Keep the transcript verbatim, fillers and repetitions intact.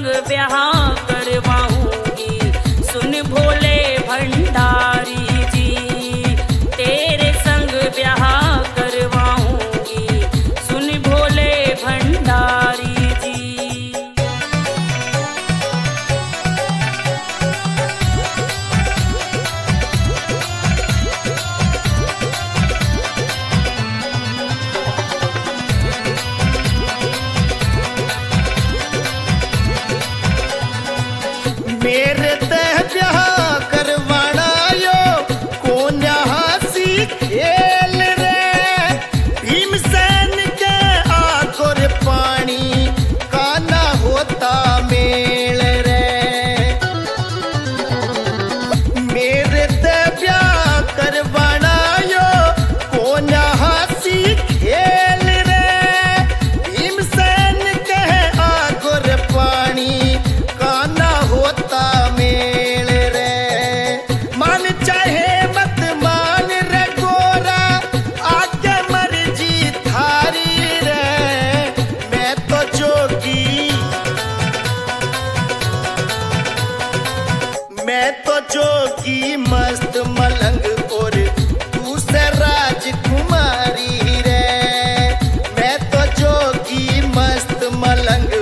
ब्याह करवाऊंगी, सुन भोले भंडारी जी। तेरे संग ब्याह करवाऊंगी, सुन भोले भंडारी जी। मेरे तह ब्याह करवाना यो कौन हंसी खेल रे। भीमसेन के आखोर पानी काना होता मेल रे। मेरे तह ब्याह करवाना यो कौन हंसी खेल रे। भीमसेन के आखोर पानी काना होता मेल रे। मान चाहे मत मान रे गोरा, आगे मर्जी थारी रे। मैं तो जोगी, मैं तो जोगी मस्त मलंग और तू से राजकुमारी रे। मैं तो जोगी मस्त मलंग